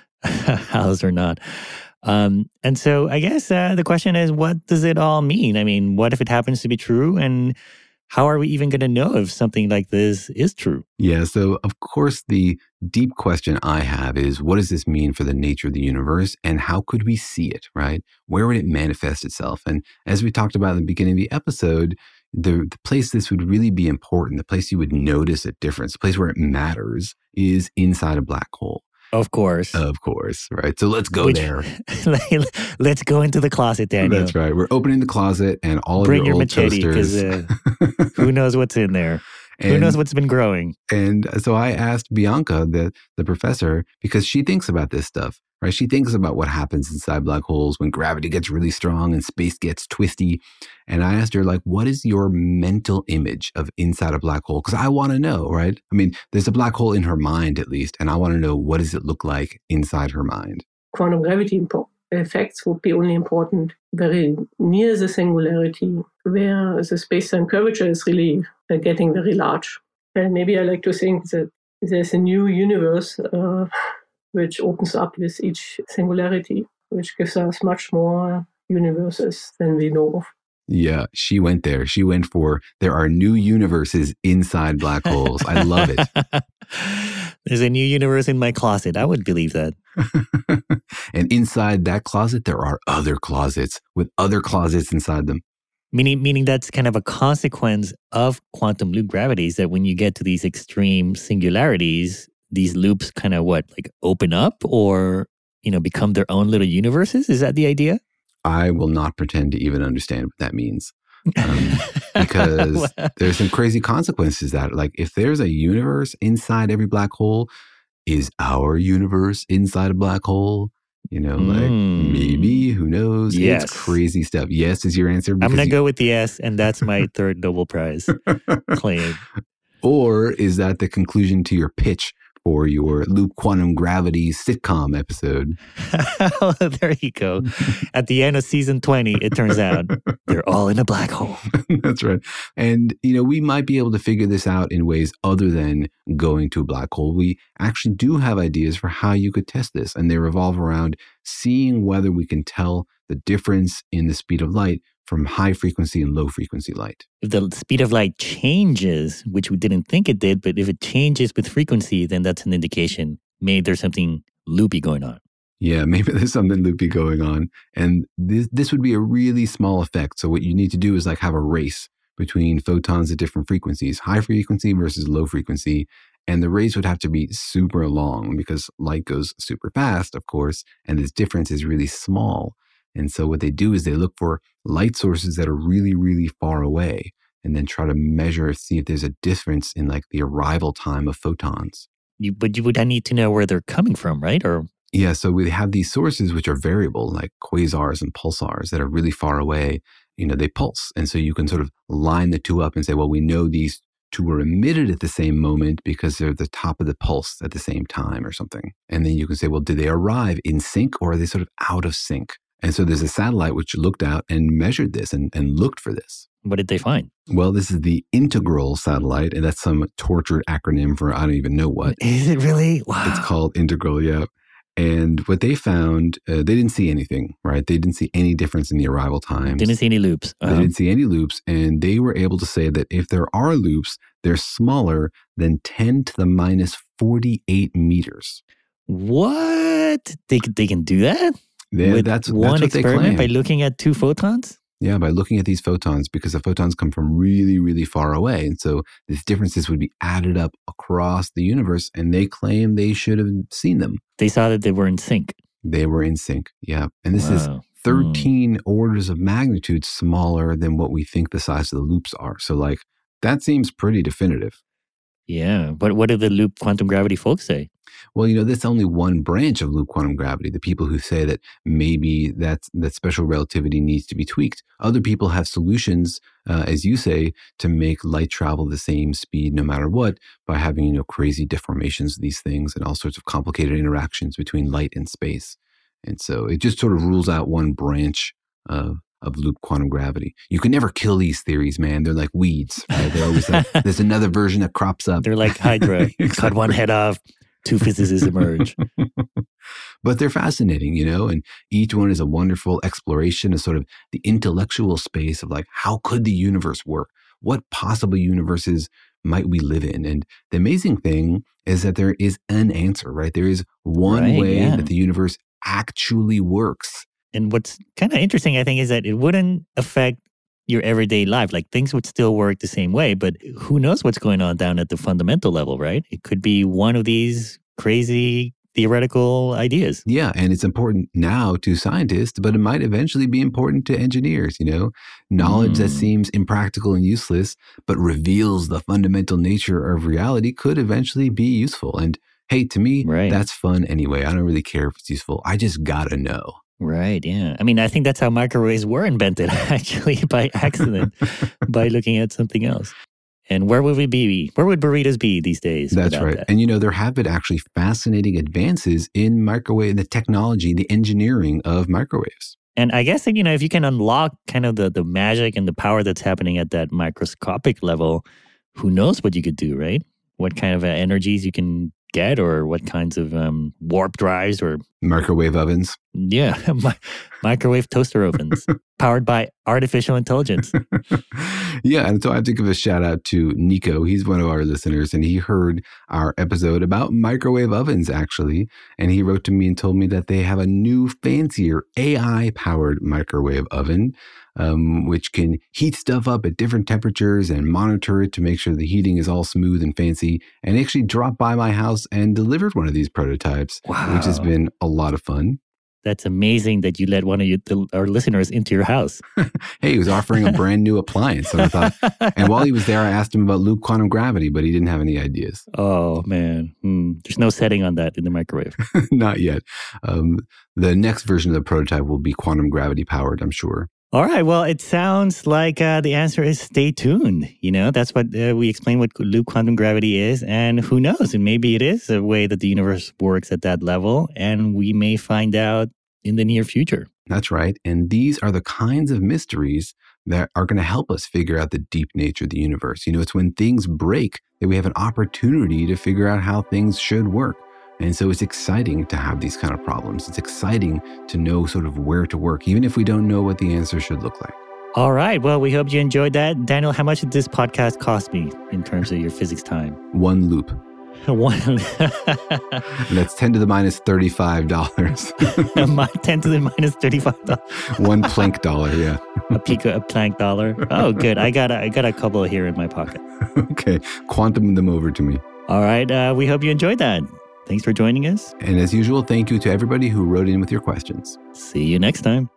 house or not. Um, and so I guess uh, the question is, what does it all mean? I mean, what if it happens to be true? And how are we even going to know if something like this is true? Yeah, so of course, the deep question I have is, what does this mean for the nature of the universe, and how could we see it, right? Where would it manifest itself? And as we talked about in the beginning of the episode, the, the place this would really be important, the place you would notice a difference, the place where it matters is inside a black hole. Of course. Of course, right? So let's go Which, there. Let's go into the closet, Daniel. That's right. We're opening the closet and all Bring of your, your old machete, toasters. Uh, who knows what's in there? And, who knows what's been growing? And so I asked Bianca, the, the professor, because she thinks about this stuff, right? She thinks about what happens inside black holes when gravity gets really strong and space gets twisty. And I asked her, like, what is your mental image of inside a black hole? Because I want to know, right? I mean, there's a black hole in her mind, at least, and I want to know, what does it look like inside her mind? Quantum gravity impo- effects would be only important very near the singularity, where the space-time curvature is really uh, getting very large. And maybe I like to think that there's a new universe uh, which opens up with each singularity, which gives us much more universes than we know of. Yeah, she went there. She went for, there are new universes inside black holes. I love it. There's a new universe in my closet. I would believe that. And inside that closet, there are other closets with other closets inside them. Meaning, meaning that's kind of a consequence of quantum loop gravities, that when you get to these extreme singularities, these loops kind of what, like open up or, you know, become their own little universes? Is that the idea? I will not pretend to even understand what that means. Um, because there's some crazy consequences that, like, if there's a universe inside every black hole, is our universe inside a black hole? You know, like mm. maybe, who knows? Yes. It's crazy stuff. Yes is your answer. I'm going to you... go with the yes, and that's my third Nobel Prize claim. Or is that the conclusion to your pitch for your Loop Quantum Gravity sitcom episode? There you go. At the end of season twenty, it turns out they're all in a black hole. That's right. And, you know, we might be able to figure this out in ways other than going to a black hole. We actually do have ideas for how you could test this, and they revolve around seeing whether we can tell the difference in the speed of light from high frequency and low frequency light. If the speed of light changes, which we didn't think it did, but if it changes with frequency, then that's an indication maybe there's something loopy going on. Yeah, maybe there's something loopy going on. And this, this would be a really small effect. So what you need to do is like have a race between photons at different frequencies, high frequency versus low frequency. And the race would have to be super long because light goes super fast, of course, and this difference is really small. And so what they do is they look for light sources that are really, really far away and then try to measure, see if there's a difference in like the arrival time of photons. You, but you would need to know where they're coming from, right? Or yeah, so we have these sources which are variable, like quasars and pulsars that are really far away. You know, they pulse. And so you can sort of line the two up and say, well, we know these two were emitted at the same moment because they're at the top of the pulse at the same time or something. And then you can say, well, did they arrive in sync or are they sort of out of sync? And so there's a satellite which looked out and measured this and, and looked for this. What did they find? Well, this is the Integral satellite, and that's some tortured acronym for I don't even know what. Is it really? Wow. It's called Integral, yeah. And what they found, uh, they didn't see anything, right? They didn't see any difference in the arrival times. Didn't see any loops. Uh-huh. They didn't see any loops, and they were able to say that if there are loops, they're smaller than ten to the minus forty-eight meters. What? They, they can do that? Yeah, With that's, one that's what experiment they claim. By looking at two photons? Yeah, by looking at these photons, because the photons come from really, really far away. And so these differences would be added up across the universe, and they claim they should have seen them. They saw that they were in sync. They were in sync, yeah. And this Wow. is thirteen mm. orders of magnitude smaller than what we think the size of the loops are. So like, that seems pretty definitive. Yeah, but what do the loop quantum gravity folks say? Well, you know, that's only one branch of loop quantum gravity. The people who say that maybe that, that special relativity needs to be tweaked. Other people have solutions, uh, as you say, to make light travel the same speed no matter what by having, you know, crazy deformations of these things and all sorts of complicated interactions between light and space. And so it just sort of rules out one branch of, of loop quantum gravity. You can never kill these theories, man. They're like weeds, right? They're always like, there's another version that crops up. They're like Hydra. Cut one head off. Two physicists emerge. But they're fascinating, you know, and each one is a wonderful exploration of sort of the intellectual space of like, how could the universe work? What possible universes might we live in? And the amazing thing is that there is an answer, right? There is one Right, way yeah. that the universe actually works. And what's kind of interesting, I think, is that it wouldn't affect your everyday life. Like things would still work the same way, but who knows what's going on down at the fundamental level, right? It could be one of these crazy theoretical ideas. Yeah, and it's important now to scientists, but it might eventually be important to engineers, you know? Knowledge Mm. that seems impractical and useless, but reveals the fundamental nature of reality could eventually be useful. And hey, to me, Right. that's fun anyway. I don't really care if it's useful. I just gotta know. Right, yeah. I mean, I think that's how microwaves were invented, actually, by accident, by looking at something else. And where would we be? Where would burritos be these days? That's without right. that? And you know, there have been actually fascinating advances in microwave, the technology, the engineering of microwaves. And I guess that, you know, if you can unlock kind of the, the magic and the power that's happening at that microscopic level, who knows what you could do, right? What kind of uh, energies you can get, or what kinds of um, warp drives or microwave ovens. Yeah, mi- microwave toaster ovens powered by artificial intelligence. Yeah, and so I have to give a shout out to Nico. He's one of our listeners, and he heard our episode about microwave ovens, actually. And he wrote to me and told me that they have a new, fancier A I-powered microwave oven, um, which can heat stuff up at different temperatures and monitor it to make sure the heating is all smooth and fancy. And actually dropped by my house and delivered one of these prototypes, Wow. which has been a lot of fun. That's amazing that you let one of your, the, our listeners into your house. Hey, he was offering a brand new appliance. So I thought, and while he was there, I asked him about loop quantum gravity, but he didn't have any ideas. Oh, man. Hmm. There's no setting on that in the microwave. Not yet. Um, the next version of the prototype will be quantum gravity powered, I'm sure. All right. Well, it sounds like uh, the answer is stay tuned. You know, that's what uh, we explained what loop quantum gravity is. And who knows? And maybe it is a way that the universe works at that level. And we may find out in the near future. That's right. And these are the kinds of mysteries that are going to help us figure out the deep nature of the universe. You know, it's when things break that we have an opportunity to figure out how things should work. And so it's exciting to have these kind of problems. It's exciting to know sort of where to work, even if we don't know what the answer should look like. All right. Well, we hope you enjoyed that. Daniel, how much did this podcast cost me in terms of your physics time? One loop. One. And that's ten to the minus thirty-five dollars. ten to the minus thirty-five dollars. One Planck dollar, yeah. A pico, a Planck dollar. Oh, good. I got a, I got a couple here in my pocket. Okay. Quantum them over to me. All right. Uh, we hope you enjoyed that. Thanks for joining us. And as usual, thank you to everybody who wrote in with your questions. See you next time.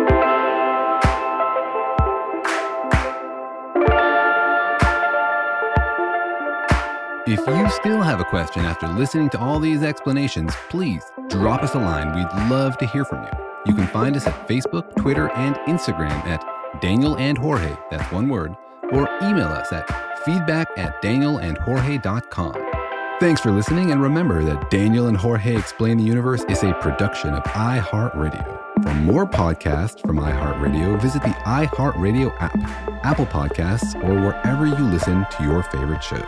If you still have a question after listening to all these explanations, please drop us a line. We'd love to hear from you. You can find us at Facebook, Twitter, and Instagram at Daniel and Jorge, that's one word, or email us at feedback at daniel and jorge dot com. Thanks for listening, and remember that Daniel and Jorge Explain the Universe is a production of iHeartRadio. For more podcasts from iHeartRadio, visit the iHeartRadio app, Apple Podcasts, or wherever you listen to your favorite shows.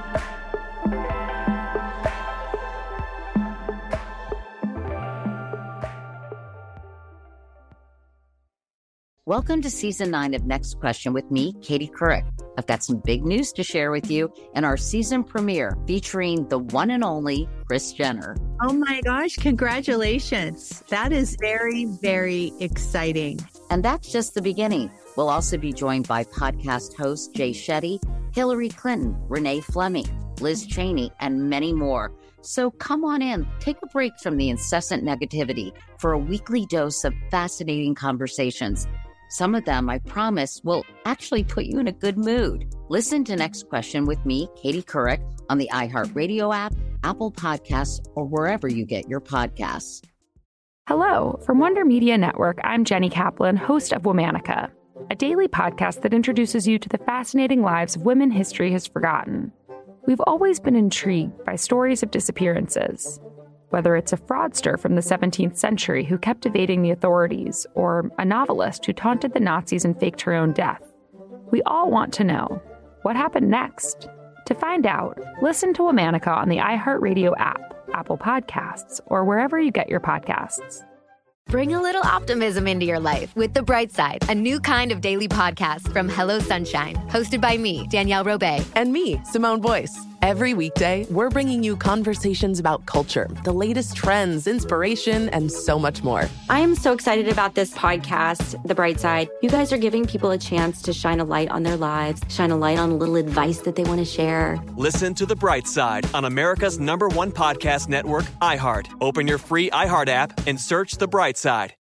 Welcome to Season nine of Next Question with me, Katie Couric. I've got some big news to share with you in our season premiere featuring the one and only Kris Jenner. Oh my gosh, congratulations. That is very, very exciting. And that's just the beginning. We'll also be joined by podcast host Jay Shetty, Hillary Clinton, Renee Fleming, Liz Cheney, and many more. So come on in, take a break from the incessant negativity for a weekly dose of fascinating conversations. Some of them, I promise, will actually put you in a good mood. Listen to Next Question with me, Katie Couric, on the iHeartRadio app, Apple Podcasts, or wherever you get your podcasts. Hello. From Wonder Media Network, I'm Jenny Kaplan, host of Womanica, a daily podcast that introduces you to the fascinating lives of women history has forgotten. We've always been intrigued by stories of disappearances. Whether it's a fraudster from the seventeenth century who kept evading the authorities, or a novelist who taunted the Nazis and faked her own death, we all want to know, what happened next? To find out, listen to Womanica on the iHeartRadio app, Apple Podcasts, or wherever you get your podcasts. Bring a little optimism into your life with The Bright Side, a new kind of daily podcast from Hello Sunshine, hosted by me, Danielle Robay. And me, Simone Boyce. Every weekday, we're bringing you conversations about culture, the latest trends, inspiration, and so much more. I am so excited about this podcast, The Bright Side. You guys are giving people a chance to shine a light on their lives, shine a light on a little advice that they want to share. Listen to The Bright Side on America's number one podcast network, iHeart. Open your free iHeart app and search The Bright Side.